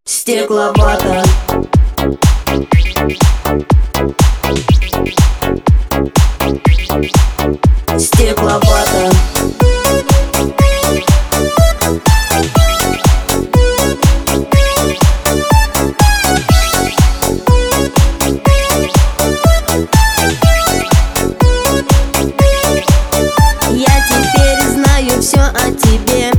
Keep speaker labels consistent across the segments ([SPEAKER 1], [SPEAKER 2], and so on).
[SPEAKER 1] Стекловата. Стекловата. Я теперь знаю все о тебе.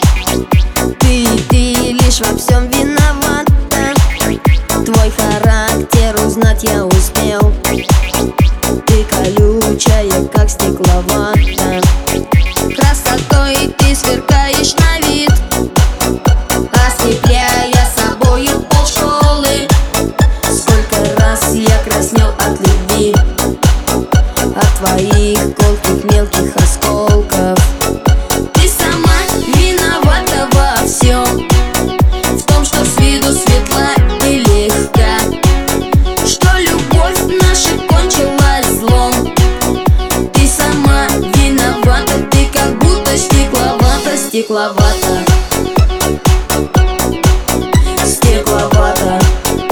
[SPEAKER 1] Ты лишь во всем виновата. Твой характер узнать я успел. Ты колючая, как стекловата. Красотой ты сверкаешь на вид, ослепляя собою полшколы. Сколько раз я краснел от любви, от твоих колких мелких осколков. Ты сама виновата во всем, в том, что с виду светла и легка, что любовь наша кончилась злом. Ты сама виновата, ты как будто стекловата. Стекловата. Стекловата.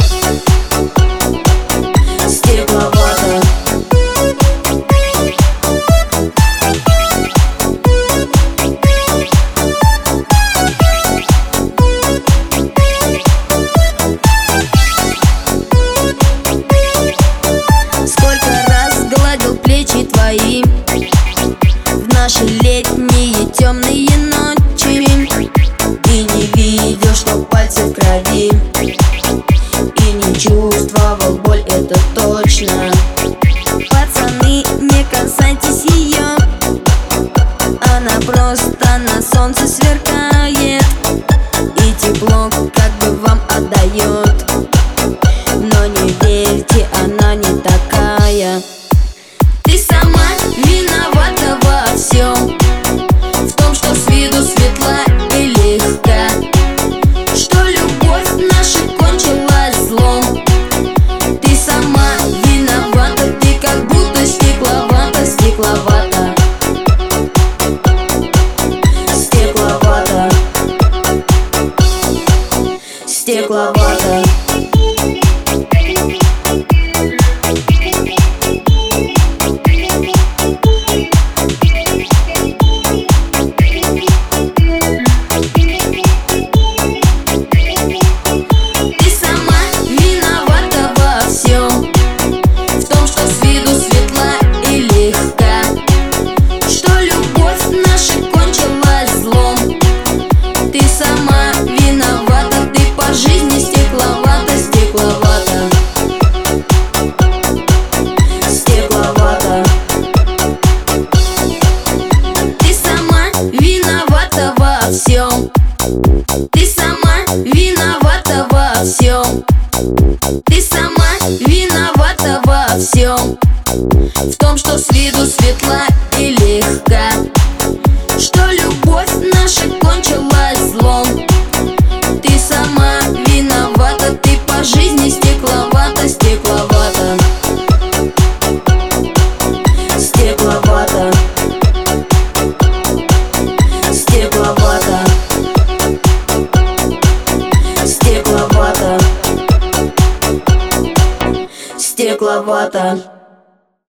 [SPEAKER 1] Стекловата. Сколько раз гладил плечи твои в наши летние темные ночи, и не видел, что пальцы в крови, и не чувствовал боль, это точно. Пацаны, не касайтесь ее, она просто на солнце сверкает и тепло как бы вам отдает. Но не верьте, она не такая. Ты сама виновата во всем, в том, что с виду светла и легка, что любовь наша кончилась злом. Ты сама виновата, ты как будто стекловата. Стекловата. Стекловата. Стекловата. Ты сама виновата во всем. Ты сама виновата во всем, в том, что с виду светла и легка, что любовь наша кончилась злом. Ты сама виновата, ты по жизни стекловата. Стекловата. Стекловата. Стекловата. Стекловата. Стекловата.